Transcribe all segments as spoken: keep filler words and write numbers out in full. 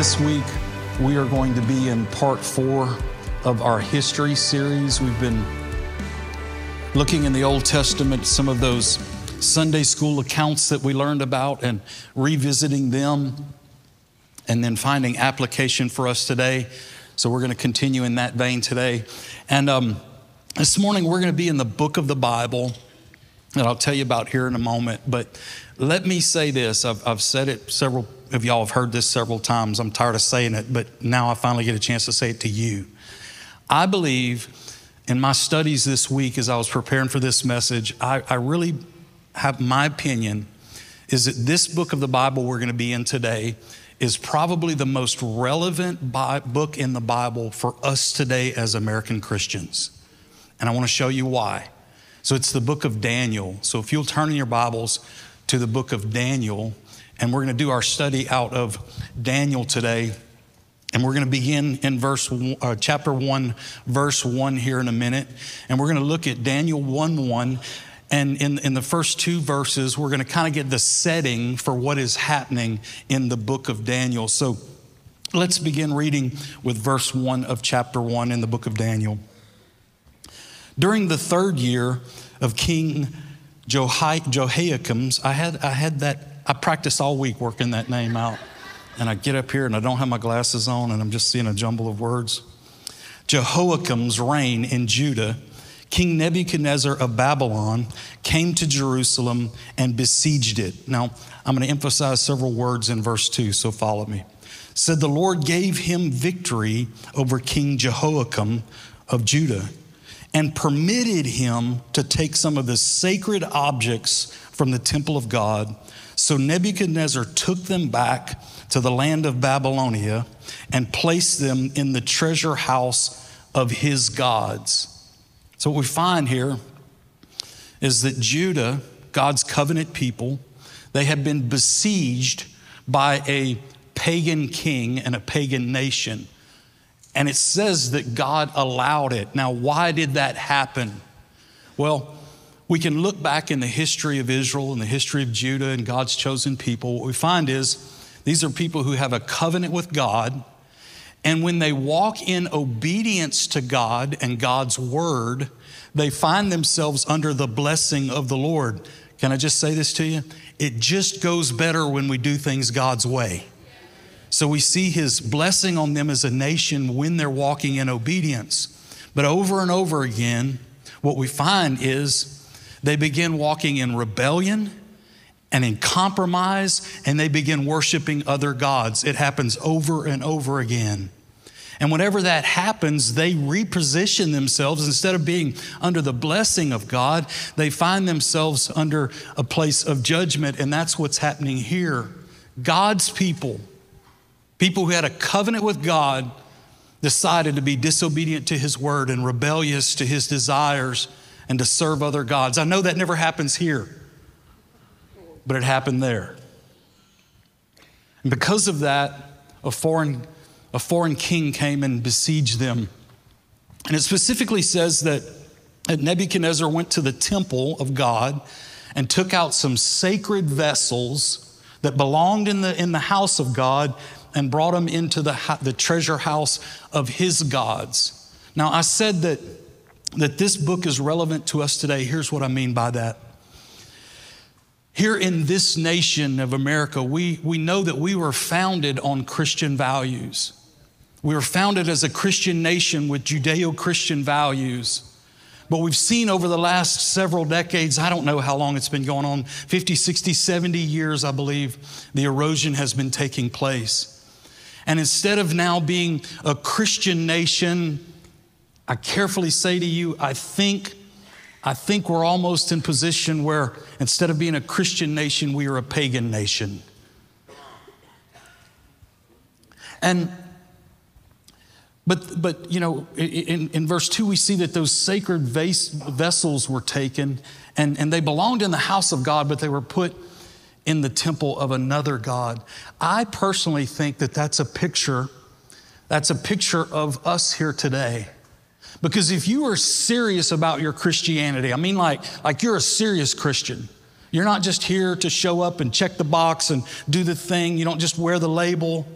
This week, we are going to be in part four of our history series. We've been looking in the Old Testament, some of those Sunday school accounts that we learned about and revisiting them and then finding application for us today. So we're going to continue in that vein today. And um, this morning, we're going to be in the book of the Bible that I'll tell you about here in a moment. But let me say this. I've, I've said it, several of y'all have heard this several times. I'm tired of saying it, but now I finally get a chance to say it to you. I believe in my studies this week as I was preparing for this message, I, I really have my opinion is that this book of the Bible we're going to be in today is probably the most relevant bi- book in the Bible for us today as American Christians. And I want to show you why. So it's the book of Daniel. So if you'll turn in your Bibles to the book of Daniel, and we're going to do our study out of Daniel today. And we're going to begin in verse uh, chapter one, verse one here in a minute. And we're going to look at Daniel one one. And in, in the first two verses, we're going to kind of get the setting for what is happening in the book of Daniel. So let's begin reading with verse one of chapter one in the book of Daniel. During the third year of King Jehoiakim's, I had I had that, I practiced all week working that name out. And I get up here and I don't have my glasses on and I'm just seeing a jumble of words. Jehoiakim's reign in Judah, King Nebuchadnezzar of Babylon came to Jerusalem and besieged it. Now, I'm going to emphasize several words in verse two, so follow me. Said the Lord gave him victory over King Jehoiakim of Judah and permitted him to take some of the sacred objects from the temple of God. So Nebuchadnezzar took them back to the land of Babylonia and placed them in the treasure house of his gods. So what we find here is that Judah, God's covenant people, they had been besieged by a pagan king and a pagan nation. And it says that God allowed it. Now, why did that happen? Well, we can look back in the history of Israel and the history of Judah and God's chosen people. What we find is these are people who have a covenant with God. And when they walk in obedience to God and God's word, they find themselves under the blessing of the Lord. Can I just say this to you? It just goes better when we do things God's way. So we see his blessing on them as a nation when they're walking in obedience. But over and over again, what we find is they begin walking in rebellion and in compromise, and they begin worshiping other gods. It happens over and over again. And whenever that happens, they reposition themselves. Instead of being under the blessing of God, they find themselves under a place of judgment, and that's what's happening here. God's people, people who had a covenant with God, decided to be disobedient to his word and rebellious to his desires and to serve other gods. I know that never happens here, but it happened there. And because of that, a foreign, a foreign king came and besieged them. And it specifically says that, that Nebuchadnezzar went to the temple of God and took out some sacred vessels that belonged in the, in the house of God and brought them into the, the treasure house of his gods. Now, I said that, that this book is relevant to us today. Here's what I mean by that. Here in this nation of America, we, we know that we were founded on Christian values. We were founded as a Christian nation with Judeo-Christian values. But we've seen over the last several decades, I don't know how long it's been going on, fifty, sixty, seventy years, I believe, the erosion has been taking place. And instead of now being a Christian nation, I carefully say to you, I think I think we're almost in position where instead of being a Christian nation, we are a pagan nation. And, but, but you know, in, in verse two, we see that those sacred vase, vessels were taken and, and they belonged in the house of God, but they were put in the temple of another God. I personally think that that's a picture, that's a picture of us here today. Because if you are serious about your Christianity, I mean like, like you're a serious Christian. You're not just here to show up and check the box and do the thing. You don't just wear the label.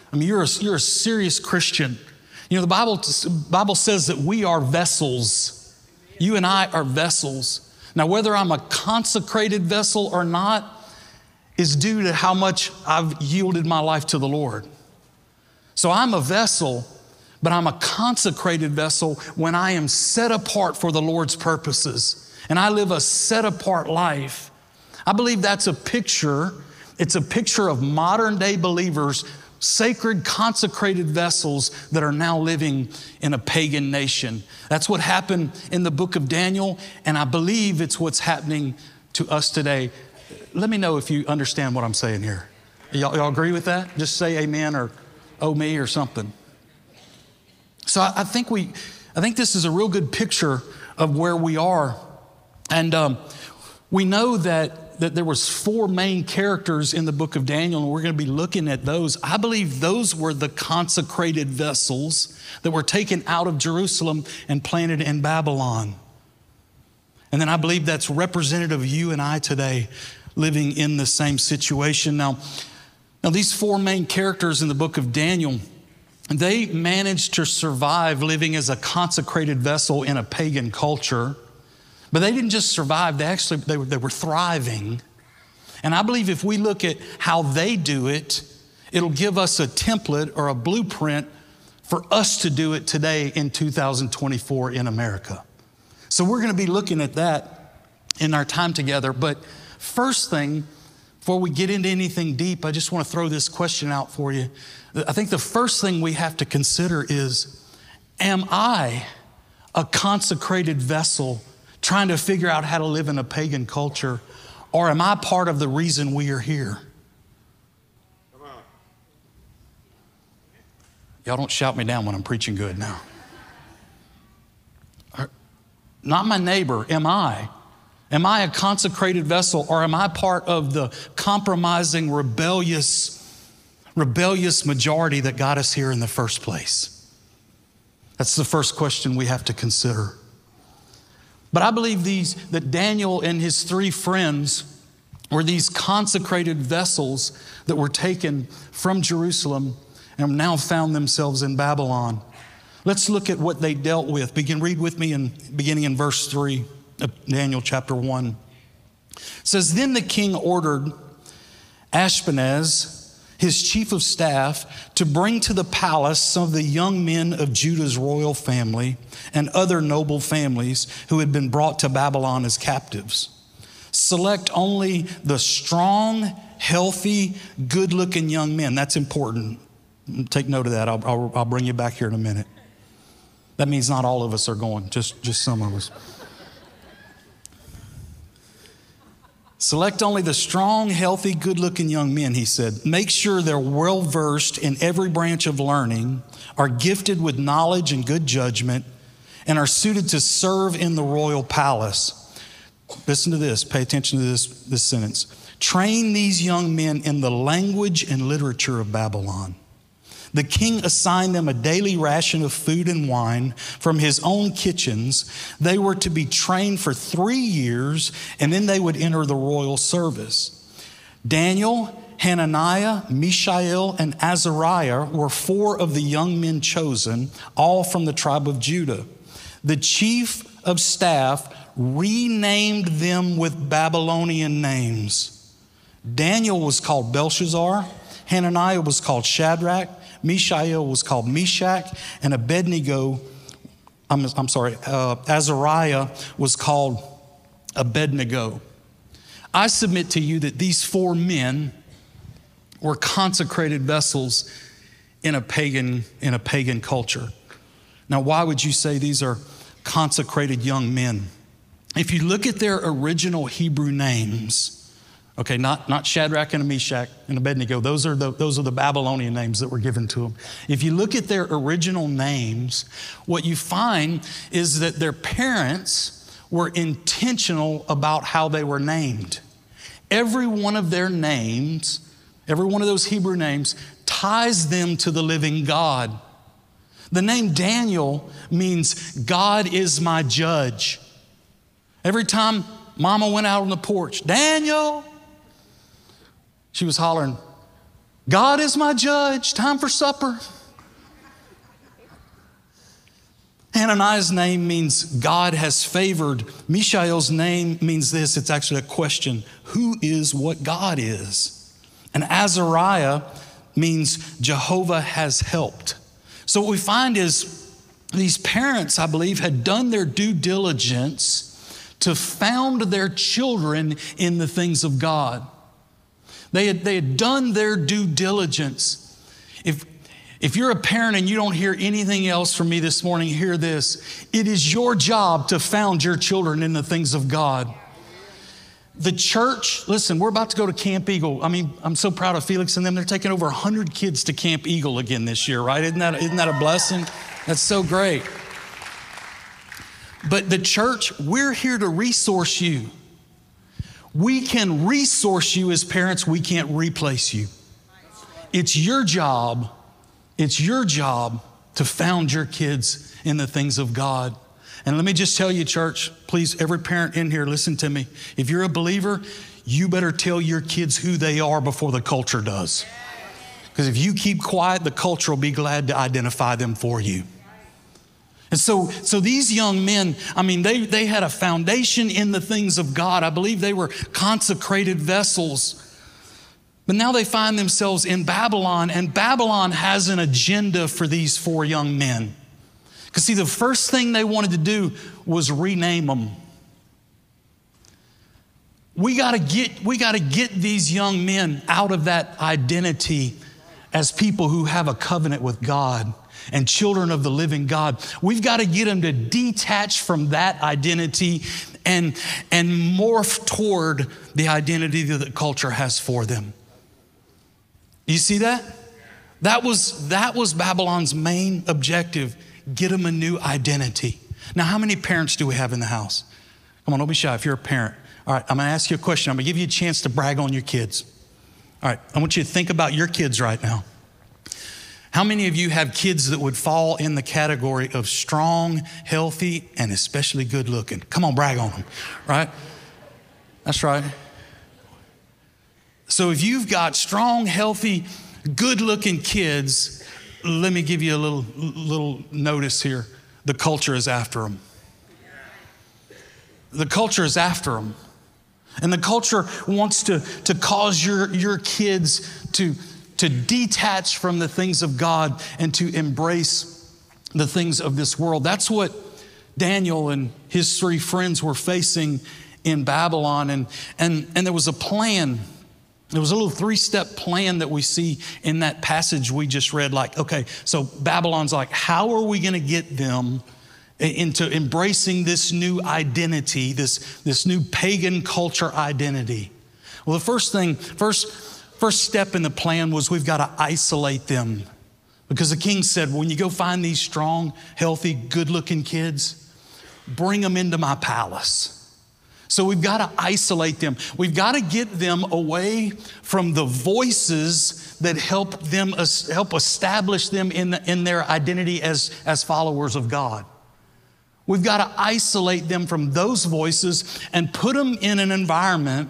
I mean, you're a, you're a serious Christian. You know, the Bible, Bible says that we are vessels. You and I are vessels. Now, whether I'm a consecrated vessel or not is due to how much I've yielded my life to the Lord. So I'm a vessel, but I'm a consecrated vessel when I am set apart for the Lord's purposes. And I live a set apart life. I believe that's a picture. It's a picture of modern day believers, sacred, consecrated vessels that are now living in a pagan nation. That's what happened in the book of Daniel, and I believe it's what's happening to us today. Let me know if you understand what I'm saying here. Y'all, y'all agree with that? Just say amen or oh me or something. So I, I think we, I think this is a real good picture of where we are. And um, we know that, that there was four main characters in the book of Daniel, and we're going to be looking at those. I believe those were the consecrated vessels that were taken out of Jerusalem and planted in Babylon. And then I believe that's representative of you and I today living in the same situation. Now, now these four main characters in the book of Daniel, they managed to survive living as a consecrated vessel in a pagan culture. But they didn't just survive, they actually they were, they were thriving. And I believe if we look at how they do it, it'll give us a template or a blueprint for us to do it today in two thousand twenty-four in America. So we're going to be looking at that in our time together. But first thing, before we get into anything deep, I just want to throw this question out for you. I think the first thing we have to consider is, am I a consecrated vessel trying to figure out how to live in a pagan culture, or am I part of the reason we are here? Come on. Y'all don't shout me down when I'm preaching good now. Not my neighbor, am I? Am I a consecrated vessel, or am I part of the compromising, rebellious, rebellious majority that got us here in the first place? That's the first question we have to consider. But I believe these that Daniel and his three friends were these consecrated vessels that were taken from Jerusalem and now found themselves in Babylon. Let's look at what they dealt with. Begin, read with me in beginning in verse three of Daniel chapter one. It says, "Then the king ordered Ashpenaz, his chief of staff, to bring to the palace some of the young men of Judah's royal family and other noble families who had been brought to Babylon as captives. Select only the strong, healthy, good-looking young men." That's important. Take note of that. I'll, I'll, I'll bring you back here in a minute. That means not all of us are going, just, just some of us. "Select only the strong, healthy, good-looking young men," he said. "Make sure they're well-versed in every branch of learning, are gifted with knowledge and good judgment, and are suited to serve in the royal palace." Listen to this. Pay attention to this, this sentence. "Train these young men in the language and literature of Babylon. The king assigned them a daily ration of food and wine from his own kitchens. They were to be trained for three years, and then they would enter the royal service. Daniel, Hananiah, Mishael, and Azariah were four of the young men chosen, all from the tribe of Judah. The chief of staff renamed them with Babylonian names. Daniel was called Belshazzar, Hananiah was called Shadrach, Mishael was called Meshach, and Abednego, I'm, I'm sorry, uh, Azariah was called Abednego. I submit to you that these four men were consecrated vessels in a pagan, in a pagan culture. Now, why would you say these are consecrated young men? If you look at their original Hebrew names, okay, not, not Shadrach and Meshach and Abednego. Those are, the, those are the Babylonian names that were given to them. If you look at their original names, what you find is that their parents were intentional about how they were named. Every one of their names, every one of those Hebrew names, ties them to the living God. The name Daniel means God is my judge. Every time Mama went out on the porch, Daniel, she was hollering, God is my judge, time for supper. Hananiah's name means God has favored. Mishael's name means this. It's actually a question. Who is what God is? And Azariah means Jehovah has helped. So what we find is these parents, I believe, had done their due diligence to found their children in the things of God. They had, they had done their due diligence. If, if you're a parent and you don't hear anything else from me this morning, hear this. It is your job to found your children in the things of God. The church, listen, we're about to go to Camp Eagle. I mean, I'm so proud of Felix and them. They're taking over one hundred kids to Camp Eagle again this year, right? Isn't that, isn't that a blessing? That's so great. But the church, we're here to resource you. We can resource you as parents. We can't replace you. It's your job. It's your job to found your kids in the things of God. And let me just tell you, church, please, every parent in here, listen to me. If you're a believer, you better tell your kids who they are before the culture does. Because if you keep quiet, the culture will be glad to identify them for you. And so, so these young men, I mean, they, they had a foundation in the things of God. I believe they were consecrated vessels. But now they find themselves in Babylon, and Babylon has an agenda for these four young men. Because see, the first thing they wanted to do was rename them. We gotta get, we gotta get these young men out of that identity as people who have a covenant with God and children of the living God. We've got to get them to detach from that identity and, and morph toward the identity that the culture has for them. You see that? That was, that was Babylon's main objective. Get them a new identity. Now, how many parents do we have in the house? Come on, don't be shy if you're a parent. All right, I'm going to ask you a question. I'm going to give you a chance to brag on your kids. All right, I want you to think about your kids right now. How many of you have kids that would fall in the category of strong, healthy, and especially good looking? Come on, brag on them, right? That's right. So if you've got strong, healthy, good looking kids, let me give you a little, little notice here. The culture is after them. The culture is after them. And the culture wants to, to cause your, your kids to, to detach from the things of God and to embrace the things of this world. That's what Daniel and his three friends were facing in Babylon. And, and, and there was a plan. There was a little three-step plan that we see in that passage we just read. Like, okay, so Babylon's like, how are we going to get them into embracing this new identity, this, this new pagan culture identity? Well, the first thing, first, first step in the plan was we've got to isolate them. Because the king said, when you go find these strong, healthy, good-looking kids, bring them into my palace. So we've got to isolate them. We've got to get them away from the voices that help them, help establish them in, the, in their identity as, as followers of God. We've got to isolate them from those voices and put them in an environment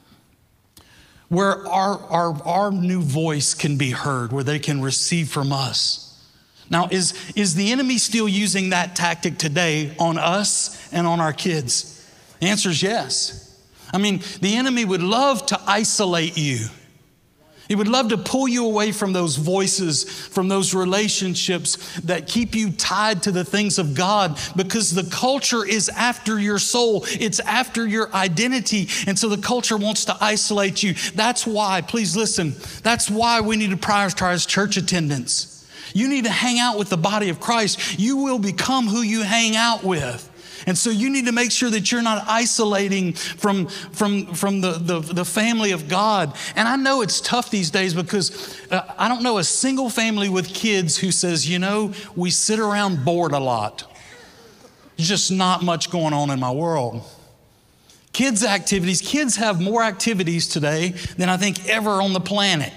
where our, our, our new voice can be heard, where they can receive from us. Now, is, is the enemy still using that tactic today on us and on our kids? The answer is yes. I mean, the enemy would love to isolate you. He would love to pull you away from those voices, from those relationships that keep you tied to the things of God, because the culture is after your soul. It's after your identity. And so the culture wants to isolate you. That's why, please listen, that's why we need to prioritize church attendance. You need to hang out with the body of Christ. You will become who you hang out with. And so you need to make sure that you're not isolating from, from, from the, the, the family of God. And I know it's tough these days because uh, I don't know a single family with kids who says, you know, we sit around bored a lot. There's just not much going on in my world. Kids' activities, kids have more activities today than I think ever on the planet.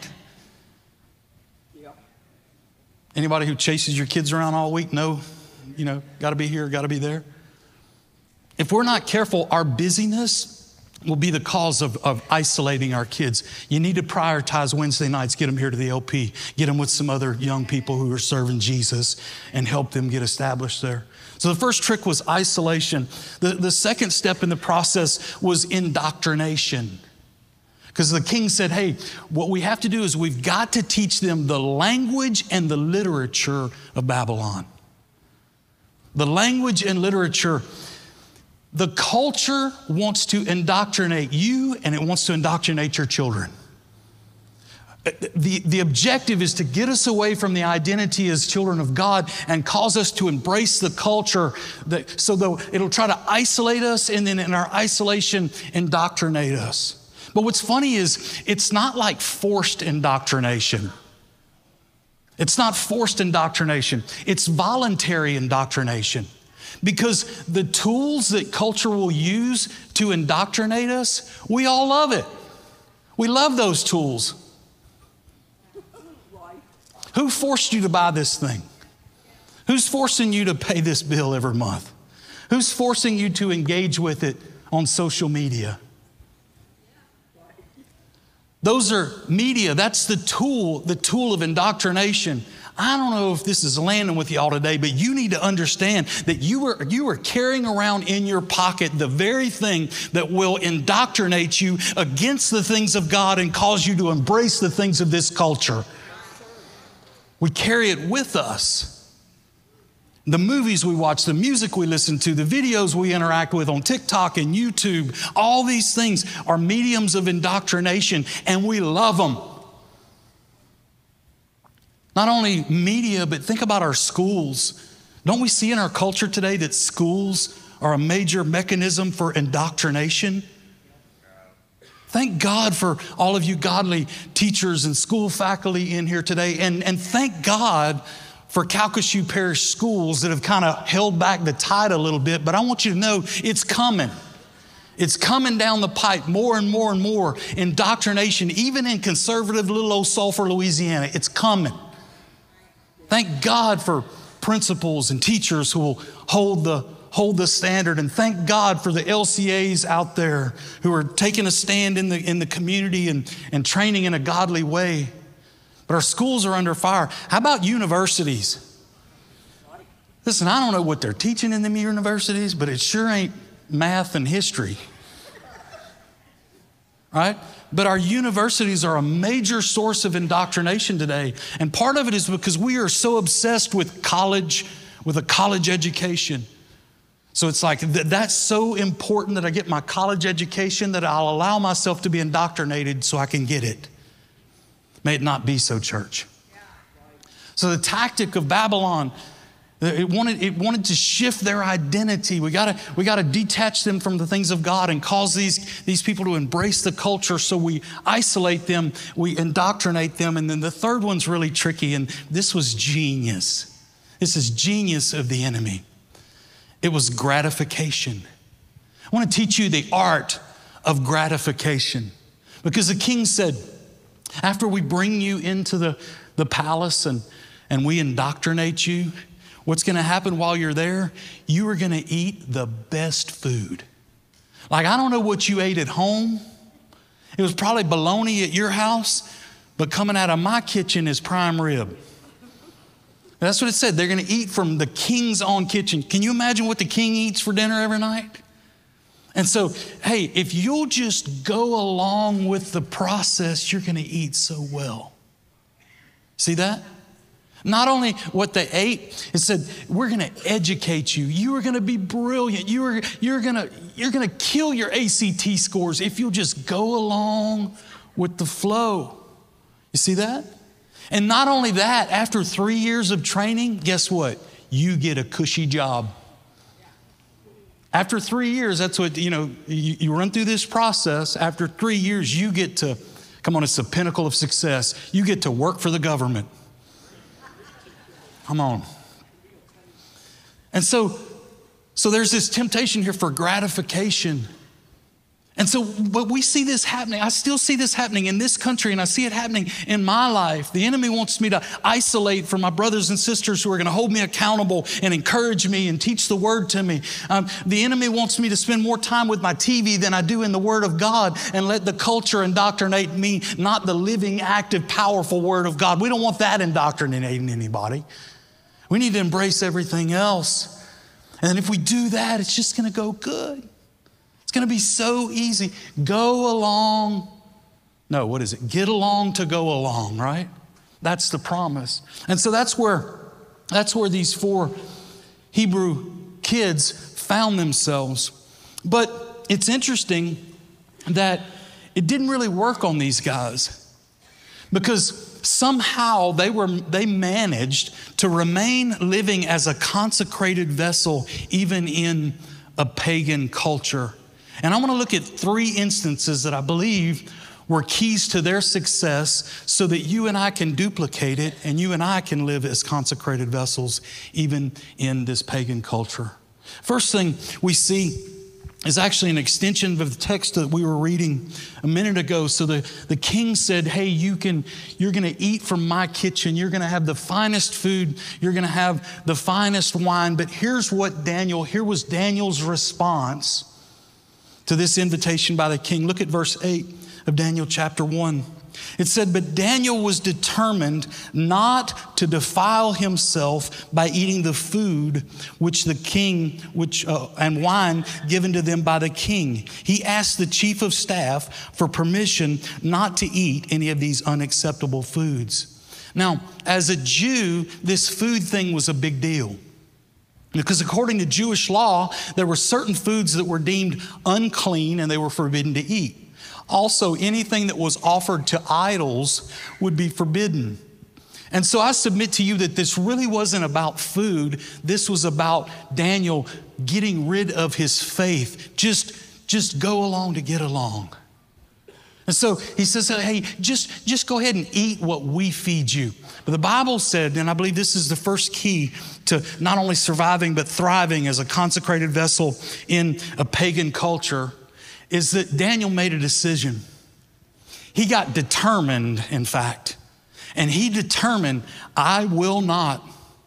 Anybody who chases your kids around all week know, you know, got to be here, got to be there. If we're not careful, our busyness will be the cause of, of isolating our kids. You need to prioritize Wednesday nights, get them here to the L P, get them with some other young people who are serving Jesus and help them get established there. So the first trick was isolation. The, the second step in the process was indoctrination. Because the king said, hey, what we have to do is we've got to teach them the language and the literature of Babylon. The language and literature. The culture wants to indoctrinate you, and it wants to indoctrinate your children. The, the objective is to get us away from the identity as children of God and cause us to embrace the culture that, so that it'll try to isolate us, and then in our isolation, indoctrinate us. But what's funny is it's not like forced indoctrination. It's not forced indoctrination. It's voluntary indoctrination. Because the tools that culture will use to indoctrinate us, we all love it. We love those tools. Who forced you to buy this thing? Who's forcing you to pay this bill every month? Who's forcing you to engage with it on social media? Those are media. That's the tool, the tool of indoctrination. I don't know if this is landing with y'all today, but you need to understand that you are, you are carrying around in your pocket the very thing that will indoctrinate you against the things of God and cause you to embrace the things of this culture. We carry it with us. The movies we watch, the music we listen to, the videos we interact with on TikTok and YouTube, all these things are mediums of indoctrination, and we love them. Not only media, but think about our schools. Don't we see in our culture today that schools are a major mechanism for indoctrination? Thank God for all of you godly teachers and school faculty in here today. And, and thank God for Calcasieu Parish schools that have kind of held back the tide a little bit. But I want you to know it's coming. It's coming down the pipe more and more and more. Indoctrination, even in conservative little old Sulphur, Louisiana, it's coming. Thank God for principals and teachers who will hold the hold the standard, and thank God for the L C As out there who are taking a stand in the in the community and, and training in a godly way. But our schools are under fire. How about universities? Listen, I don't know what they're teaching in them universities, but it sure ain't math and history. Right? But our universities are a major source of indoctrination today. And part of it is because we are so obsessed with college, with a college education. So it's like, th- that's so important that I get my college education that I'll allow myself to be indoctrinated so I can get it. May it not be so, church. So the tactic of Babylon, it wanted, it wanted to shift their identity. We gotta, we gotta detach them from the things of God and cause these, these people to embrace the culture. So we isolate them, we indoctrinate them. And then the third one's really tricky, and this was genius. This is genius of the enemy. It was gratification. I want to teach you the art of gratification. Because the king said, after we bring you into the, the palace and, and we indoctrinate you, what's going to happen while you're there? You are going to eat the best food. Like, I don't know what you ate at home. It was probably bologna at your house, but coming out of my kitchen is prime rib. That's what it said. They're going to eat from the king's own kitchen. Can you imagine what the king eats for dinner every night? And so, hey, if you'll just go along with the process, you're going to eat so well. See that? Not only what they ate, it said, we're going to educate you. You are going to be brilliant. You are, you're going to, you're going to kill your A C T scores if you'll just go along with the flow. You see that? And not only that, after three years of training, guess what? You get a cushy job. After three years, that's what, you know, you, you run through this process. After three years, you get to, come on, it's the pinnacle of success. You get to work for the government. Come on. And so, so there's this temptation here for gratification. And so, but we see this happening. I still see this happening in this country, and I see it happening in my life. The enemy wants me to isolate from my brothers and sisters who are going to hold me accountable and encourage me and teach the word to me. Um, the enemy wants me to spend more time with my T V than I do in the word of God and let the culture indoctrinate me, not the living, active, powerful word of God. We don't want that indoctrinating anybody. We need to embrace everything else. And if we do that, it's just going to go good. It's going to be so easy. Go along. No, what is it? Get along to go along, right? That's the promise. And so that's where, that's where these four Hebrew kids found themselves. But it's interesting that it didn't really work on these guys, because somehow they were they managed to remain living as a consecrated vessel even in a pagan culture. And I want to look at three instances that I believe were keys to their success so that you and I can duplicate it and you and I can live as consecrated vessels even in this pagan culture. First thing we see is actually an extension of the text that we were reading a minute ago. So the, the king said, hey, you can, you're going to eat from my kitchen. You're going to have the finest food. You're going to have the finest wine. But here's what Daniel, here was Daniel's response to this invitation by the king. Look at verse eight of Daniel chapter one. It said, but Daniel was determined not to defile himself by eating the food which the king, which uh, and wine given to them by the king. He asked the chief of staff for permission not to eat any of these unacceptable foods. Now, as a Jew, this food thing was a big deal. Because according to Jewish law, there were certain foods that were deemed unclean and they were forbidden to eat. Also, anything that was offered to idols would be forbidden. And so I submit to you that this really wasn't about food. This was about Daniel getting rid of his faith. Just, just go along to get along. And so he says, hey, just, just go ahead and eat what we feed you. But the Bible said, and I believe this is the first key to not only surviving but thriving as a consecrated vessel in a pagan culture, is that Daniel made a decision. He got determined, in fact, and he determined, I will not,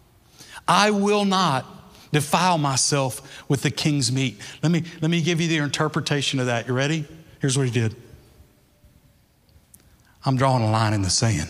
I will not defile myself with the king's meat. Let me, let me give you the interpretation of that. You ready? Here's what he did. I'm drawing a line in the sand.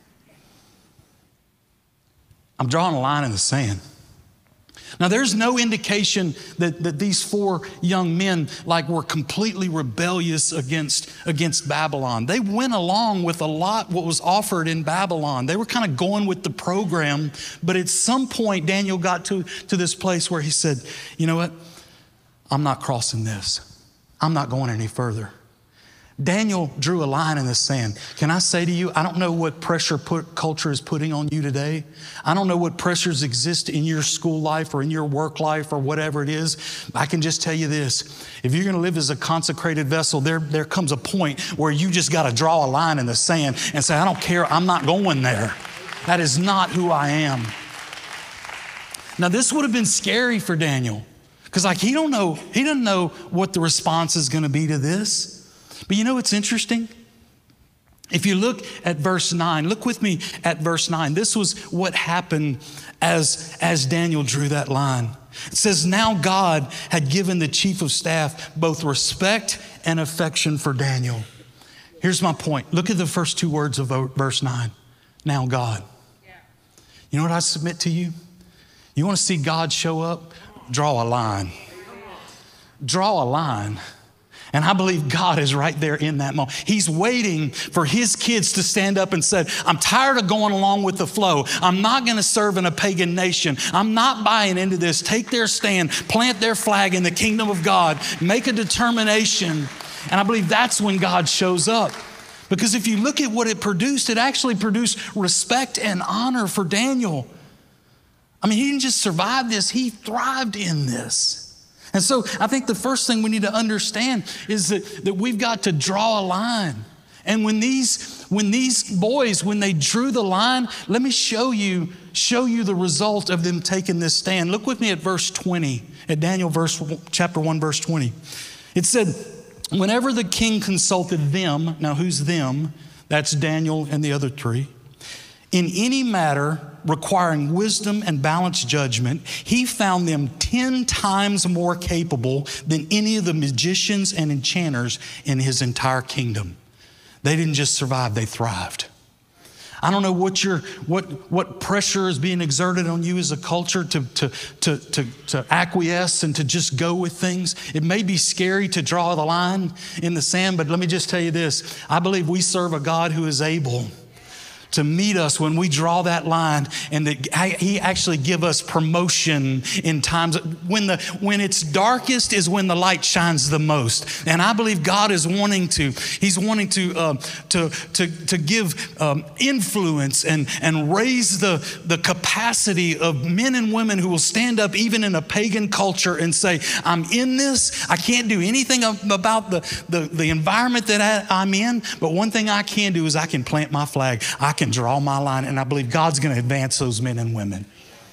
I'm drawing a line in the sand. Now, there's no indication that, that these four young men like were completely rebellious against, against Babylon. They went along with a lot what was offered in Babylon. They were kind of going with the program, but at some point, Daniel got to, to this place where he said, you know what? I'm not crossing this. I'm not going any further. Daniel drew a line in the sand. Can I say to you, I don't know what pressure put, culture is putting on you today. I don't know what pressures exist in your school life or in your work life or whatever it is. I can just tell you this. If you're going to live as a consecrated vessel, there, there comes a point where you just got to draw a line in the sand and say, I don't care. I'm not going there. That is not who I am. Now, this would have been scary for Daniel because like he don't know, he doesn't know what the response is going to be to this. But you know what's interesting? If you look at verse nine, look with me at verse nine. This was what happened as, as Daniel drew that line. It says, now God had given the chief of staff both respect and affection for Daniel. Here's my point. Look at the first two words of verse nine. Now God. You know what I submit to you? You want to see God show up? Draw a line. Draw a line. And I believe God is right there in that moment. He's waiting for his kids to stand up and say, I'm tired of going along with the flow. I'm not going to serve in a pagan nation. I'm not buying into this. Take their stand, plant their flag in the kingdom of God, make a determination. And I believe that's when God shows up. Because if you look at what it produced, it actually produced respect and honor for Daniel. I mean, he didn't just survive this, he thrived in this. And so I think the first thing we need to understand is that, that we've got to draw a line. And when these, when these boys, when they drew the line, let me show you, show you the result of them taking this stand. Look with me at verse twenty, at Daniel verse, chapter one, verse twenty. It said, Whenever the king consulted them, now who's them? That's Daniel and the other three. In any matter requiring wisdom and balanced judgment, he found them ten times more capable than any of the magicians and enchanters in his entire kingdom. They didn't just survive, they thrived. I don't know what your what what pressure is being exerted on you as a culture to, to, to, to, to acquiesce and to just go with things. It may be scary to draw the line in the sand, but let me just tell you this. I believe we serve a God who is able to meet us when we draw that line, and that he actually give us promotion in times when the when it's darkest is when the light shines the most. And I believe God is wanting to, he's wanting to uh, to to to give um, influence and and raise the the capacity of men and women who will stand up even in a pagan culture and say, I'm in this. I can't do anything about the the, the environment that I, I'm in, but one thing I can do is I can plant my flag. I can draw my line, and I believe God's going to advance those men and women.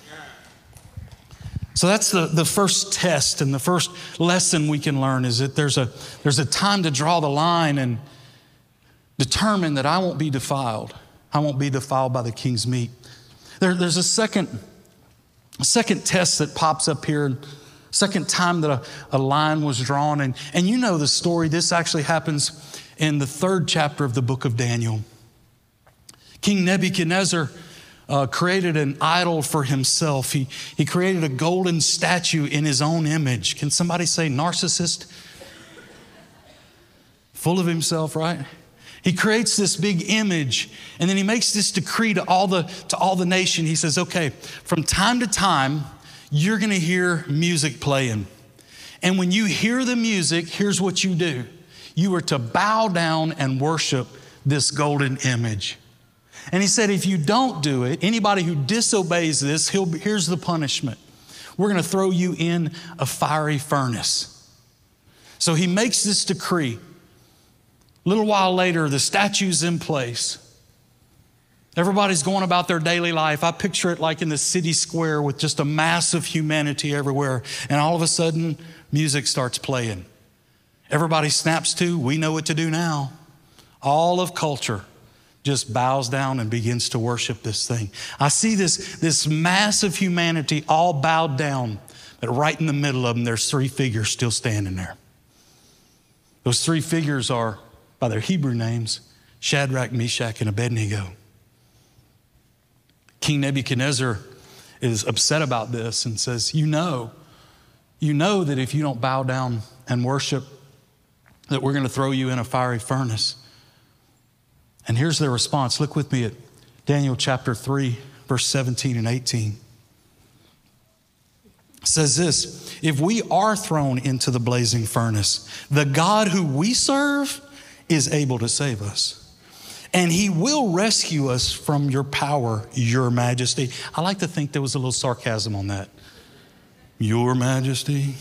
So that's the, the first test, and the first lesson we can learn is that there's a, there's a time to draw the line and determine that I won't be defiled. I won't be defiled by the king's meat. There, there's a second, a second test that pops up here, second time that a, a line was drawn. And, and you know the story. This actually happens in the third chapter of the book of Daniel. King Nebuchadnezzar uh, created an idol for himself. He, he created a golden statue in his own image. Can somebody say narcissist? Full of himself, right? He creates this big image, and then he makes this decree to all the, to all the nation. He says, okay, from time to time, you're going to hear music playing. And when you hear the music, here's what you do. You are to bow down and worship this golden image. And he said, if you don't do it, anybody who disobeys this, he'll, here's the punishment. We're going to throw you in a fiery furnace. So he makes this decree. A little while later, the statue's in place. Everybody's going about their daily life. I picture it like in the city square with just a mass of humanity everywhere. And all of a sudden, music starts playing. Everybody snaps to, we know what to do now. All of culture just bows down and begins to worship this thing. I see this, this mass of humanity all bowed down, but right in the middle of them, there's three figures still standing there. Those three figures are, by their Hebrew names, Shadrach, Meshach, and Abednego. King Nebuchadnezzar is upset about this and says, you know, you know that if you don't bow down and worship, that we're going to throw you in a fiery furnace. And here's their response. Look with me at Daniel chapter three, verse seventeen and eighteen. It says this, if we are thrown into the blazing furnace, the God who we serve is able to save us. And he will rescue us from your power, your majesty. I like to think there was a little sarcasm on that. Your majesty.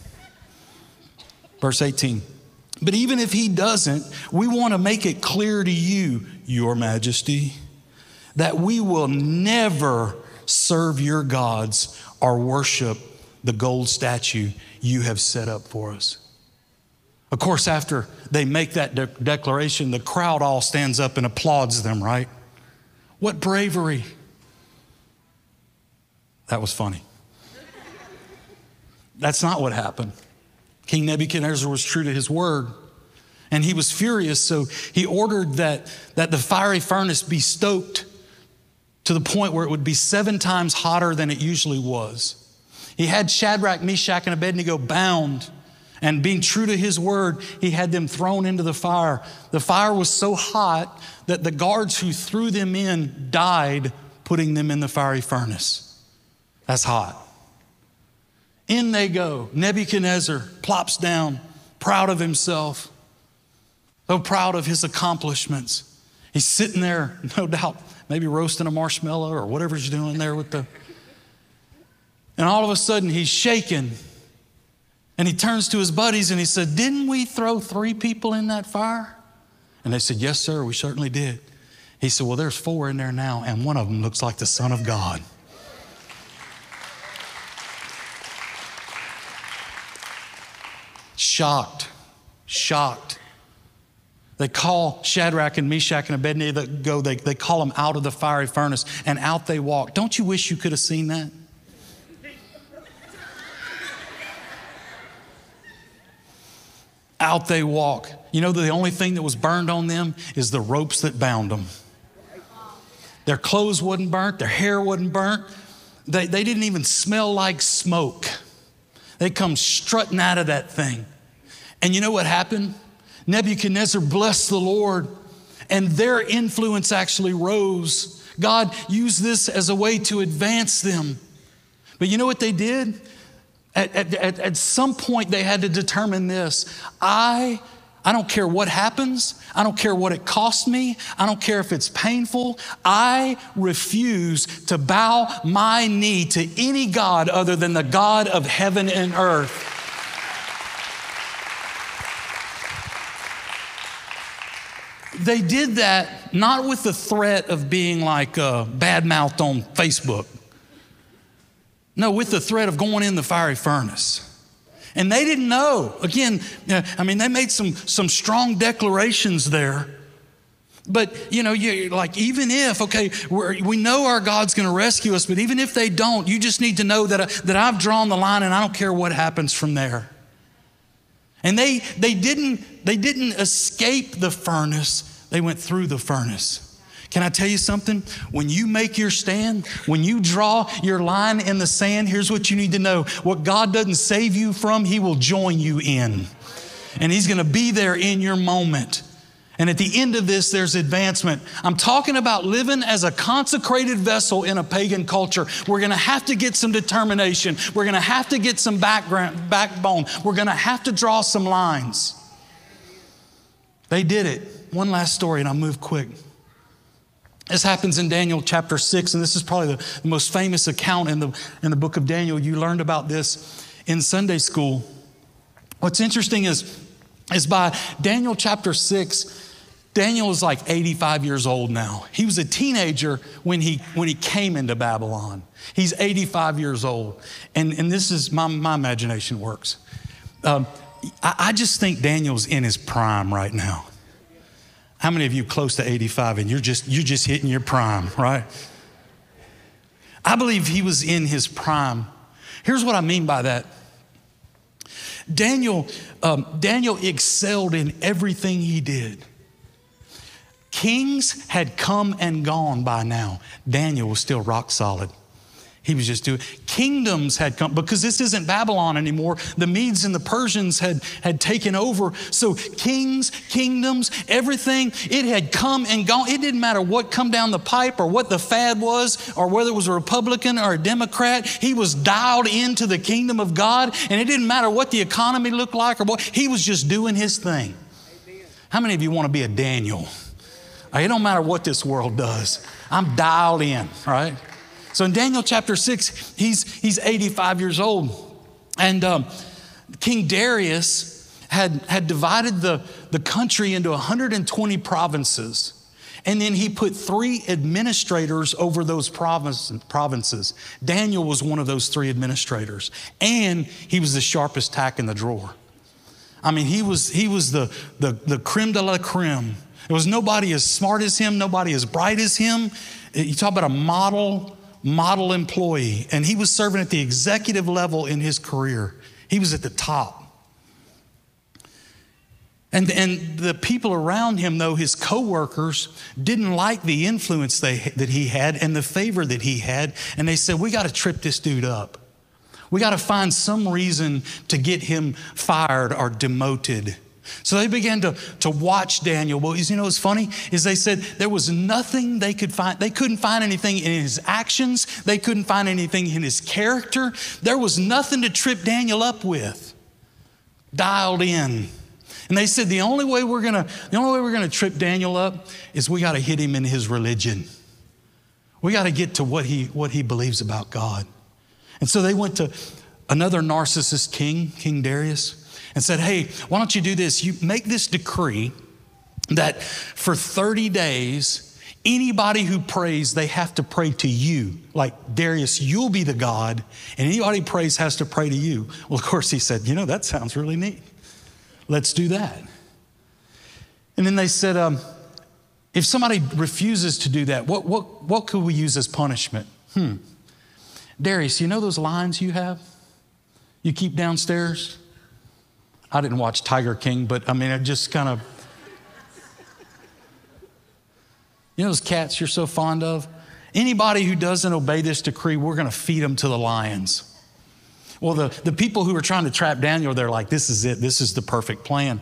Verse eighteen. But even if he doesn't, we want to make it clear to you, your majesty, that we will never serve your gods or worship the gold statue you have set up for us. Of course, after they make that de- declaration, the crowd all stands up and applauds them, right? What bravery. That was funny. That's not what happened. King Nebuchadnezzar was true to his word, and he was furious, so he ordered that, that the fiery furnace be stoked to the point where it would be seven times hotter than it usually was. He had Shadrach, Meshach, and Abednego bound, and being true to his word, he had them thrown into the fire. The fire was so hot that the guards who threw them in died putting them in the fiery furnace. That's hot. In they go. Nebuchadnezzar plops down, proud of himself, so proud of his accomplishments. He's sitting there, no doubt, maybe roasting a marshmallow or whatever he's doing there with the... And all of a sudden he's shaken. And he turns to his buddies and he said, didn't we throw three people in that fire? And they said, yes, sir, we certainly did. He said, well, there's four in there now, and one of them looks like the Son of God. Shocked, shocked. They call Shadrach and Meshach and Abednego, they, they call them out of the fiery furnace, and out they walk. Don't you wish you could have seen that? Out they walk. You know, the only thing that was burned on them is the ropes that bound them. Their clothes wasn't burnt. Their hair wasn't burnt. They, they didn't even smell like smoke. They come strutting out of that thing. And you know what happened? Nebuchadnezzar blessed the Lord, and their influence actually rose. God used this as a way to advance them. But you know what they did? At, at, at, at some point, they had to determine this. I, I don't care what happens. I don't care what it costs me. I don't care if it's painful. I refuse to bow my knee to any God other than the God of heaven and earth. They did that not with the threat of being like uh, bad-mouthed on Facebook. No, with the threat of going in the fiery furnace. And they didn't know. Again, I mean, they made some, some strong declarations there. But, you know, you like, even if, okay, we're, we know our God's going to rescue us, but even if they don't, you just need to know that, I, that I've drawn the line and I don't care what happens from there. And they, they, didn't, they didn't escape the furnace. They went through the furnace. Can I tell you something? When you make your stand, when you draw your line in the sand, here's what you need to know. What God doesn't save you from, He will join you in. And He's going to be there in your moment. And at the end of this, there's advancement. I'm talking about living as a consecrated vessel in a pagan culture. We're going to have to get some determination. We're going to have to get some background, backbone. We're going to have to draw some lines. They did it. One last story, and I'll move quick. This happens in Daniel chapter six, and this is probably the, the most famous account in the, in the book of Daniel. You learned about this in Sunday school. What's interesting is, is by Daniel chapter six, Daniel is like eighty-five years old now. He was a teenager when he, when he came into Babylon. He's eighty-five years old. And, and this is, my, my imagination works. Um, I, I just think Daniel's in his prime right now. How many of you close to eighty-five and you're just, you're just hitting your prime, right? I believe he was in his prime. Here's what I mean by that. Daniel, um, Daniel excelled in everything he did. Kings had come and gone by now. Daniel was still rock solid. He was just doing, kingdoms had come, because this isn't Babylon anymore. The Medes and the Persians had, had taken over. So kings, kingdoms, everything, it had come and gone. It didn't matter what come down the pipe or what the fad was or whether it was a Republican or a Democrat. He was dialed into the kingdom of God, and it didn't matter what the economy looked like or what. He was just doing his thing. Amen. How many of you want to be a Daniel? It don't matter what this world does. I'm dialed in, right? So in Daniel chapter six, he's, he's eighty-five years old. And um, King Darius had, had divided the, the country into one hundred twenty provinces. And then he put three administrators over those province, provinces. Daniel was one of those three administrators. And he was the sharpest tack in the drawer. I mean, he was, he was the, the, the creme de la creme. There was nobody as smart as him, nobody as bright as him. You talk about a model model employee, and he was serving at the executive level in his career. He was at the top. And, and the people around him, though, his co-workers, didn't like the influence they, that he had and the favor that he had. And they said, we got to trip this dude up. We got to find some reason to get him fired or demoted. So they began to, to watch Daniel. Well, you know what's funny is they said there was nothing they could find. They couldn't find anything in his actions. They couldn't find anything in his character. There was nothing to trip Daniel up with. Dialed in. And they said the only way we're gonna, the only way we're gonna trip Daniel up is we gotta hit him in his religion. We gotta get to what he what he believes about God. And so they went to another narcissist king, King Darius, and said, hey, why don't you do this? You make this decree that for thirty days, anybody who prays, they have to pray to you. Like, Darius, you'll be the God, and anybody who prays has to pray to you. Well, of course, he said, you know, that sounds really neat. Let's do that. And then they said, um, if somebody refuses to do that, what, what, what could we use as punishment? Hmm. Darius, you know those lions you have? You keep downstairs? I didn't watch Tiger King, but I mean, it just kind of, you know those cats you're so fond of? Anybody who doesn't obey this decree, we're going to feed them to the lions. Well, the, the people who were trying to trap Daniel, they're like, this is it. This is the perfect plan.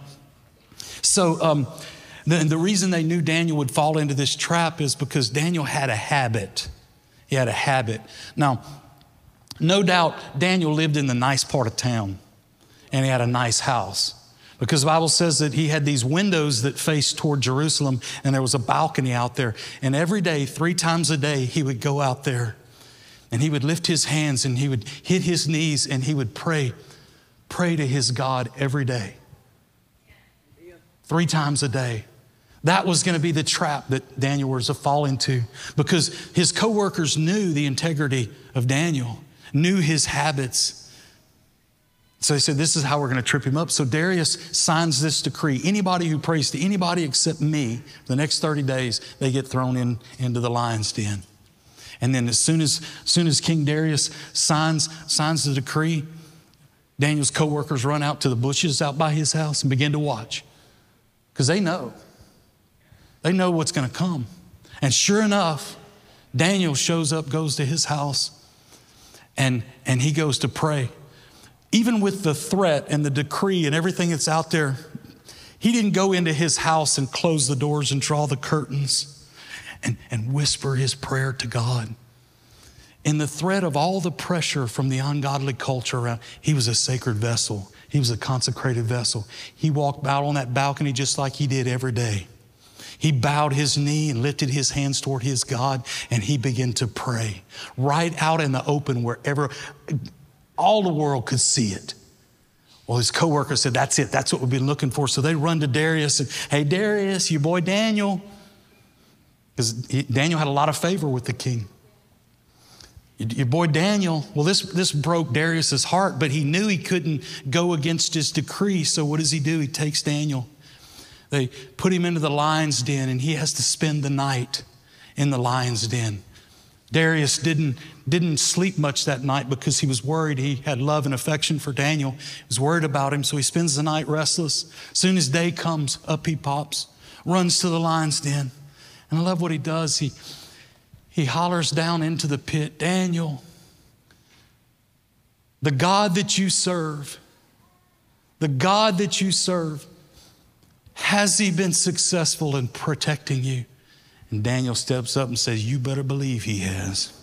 So um, the, the reason they knew Daniel would fall into this trap is because Daniel had a habit. He had a habit. Now, no doubt Daniel lived in the nice part of town and he had a nice house. Because the Bible says that he had these windows that faced toward Jerusalem and there was a balcony out there. And every day, three times a day, he would go out there and he would lift his hands and he would hit his knees and he would pray, pray to his God every day. Three times a day. That was going to be the trap that Daniel was to fall into because his coworkers knew the integrity of Daniel, knew his habits. So they said, this is how we're going to trip him up. So Darius signs this decree. Anybody who prays to anybody except me, for the next thirty days, they get thrown in into the lion's den. And then as soon as, as soon as King Darius signs, signs the decree, Daniel's coworkers run out to the bushes out by his house and begin to watch. Because they know. They know what's going to come. And sure enough, Daniel shows up, goes to his house, and, and he goes to pray. Even with the threat and the decree and everything that's out there, he didn't go into his house and close the doors and draw the curtains and, and whisper his prayer to God. In the threat of all the pressure from the ungodly culture around, he was a sacred vessel. He was a consecrated vessel. He walked out on that balcony just like he did every day. He bowed his knee and lifted his hands toward his God, and he began to pray right out in the open wherever all the world could see it. Well, his coworker said, that's it. That's what we've been looking for. So they run to Darius and, hey, Darius, your boy Daniel. Because Daniel had a lot of favor with the king. Your boy Daniel, well, this, this broke Darius's heart, but he knew he couldn't go against his decree. So what does he do? He takes Daniel. They put him into the lion's den, and he has to spend the night in the lion's den. Darius didn't, didn't sleep much that night because he was worried. He had love and affection for Daniel. He was worried about him, so he spends the night restless. As soon as day comes, up he pops, runs to the lion's den. And I love what he does. He He hollers down into the pit, Daniel, the God that you serve, the God that you serve, has he been successful in protecting you? And Daniel steps up and says, you better believe he has.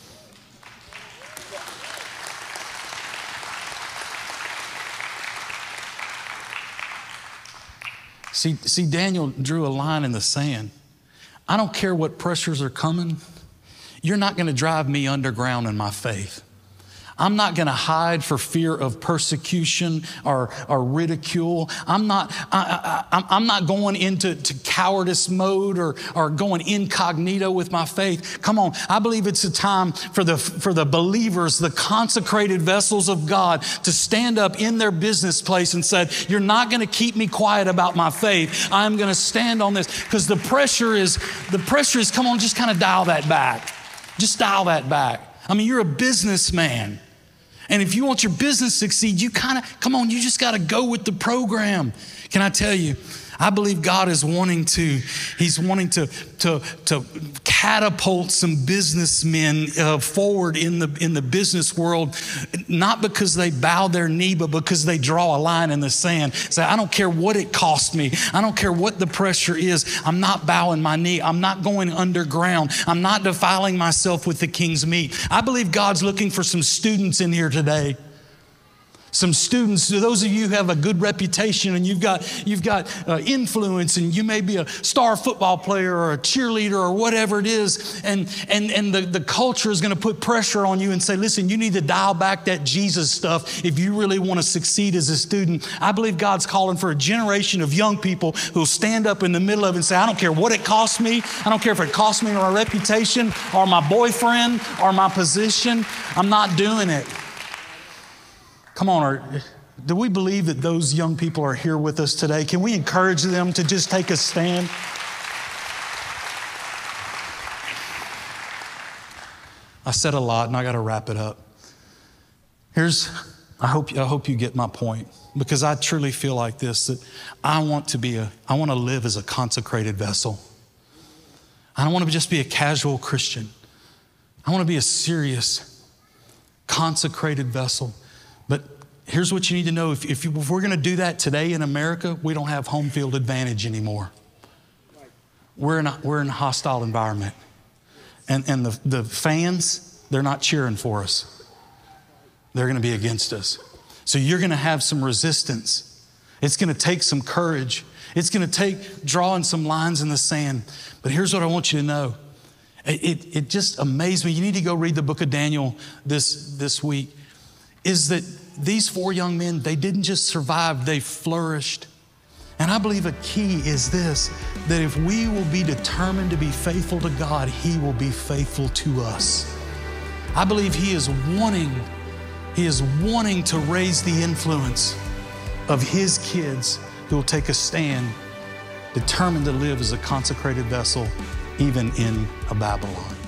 See, see, Daniel drew a line in the sand. I don't care what pressures are coming. You're not going to drive me underground in my faith. I'm not going to hide for fear of persecution or, or ridicule. I'm not, I, I, I'm not going into to cowardice mode or, or going incognito with my faith. Come on. I believe it's a time for the, for the believers, the consecrated vessels of God, to stand up in their business place and say, you're not going to keep me quiet about my faith. I'm going to stand on this, because the pressure is, the pressure is, come on, just kind of dial that back. Just dial that back. I mean, you're a businessman. And if you want your business to succeed, you kind of, come on, you just got to go with the program. Can I tell you, I believe God is wanting to, he's wanting to, to, to catapult some businessmen uh, forward in the, in the business world, not because they bow their knee, but because they draw a line in the sand. Say, I don't care what it cost me. I don't care what the pressure is. I'm not bowing my knee. I'm not going underground. I'm not defiling myself with the king's meat. I believe God's looking for some students in here today. Some students, those of you who have a good reputation and you've got, you've got uh, influence, and you may be a star football player or a cheerleader or whatever it is, and, and, and the, the culture is going to put pressure on you and say, listen, you need to dial back that Jesus stuff if you really want to succeed as a student. I believe God's calling for a generation of young people who will stand up in the middle of it and say, I don't care what it costs me. I don't care if it costs me my reputation or my boyfriend or my position. I'm not doing it. Come on, or Do we believe that those young people are here with us today? Can we encourage them to just take a stand? I said a lot and I got to wrap it up. Here's, I hope, I hope you get my point, because I truly feel like this, that I want to be a, I want to live as a consecrated vessel. I don't want to just be a casual Christian. I want to be a serious, consecrated vessel. But here's what you need to know. If, if, you, if we're going to do that today in America, we don't have home field advantage anymore. We're in a, we're in a hostile environment. And, and the, the fans, they're not cheering for us. They're going to be against us. So you're going to have some resistance. It's going to take some courage. It's going to take drawing some lines in the sand. But here's what I want you to know. It, it, it just amazed me. You need to go read the book of Daniel this, this week. Is that these four young men, they didn't just survive, they flourished. And I believe a key is this, that if we will be determined to be faithful to God, He will be faithful to us. I believe He is wanting, He is wanting to raise the influence of His kids who will take a stand, determined to live as a consecrated vessel, even in a Babylon.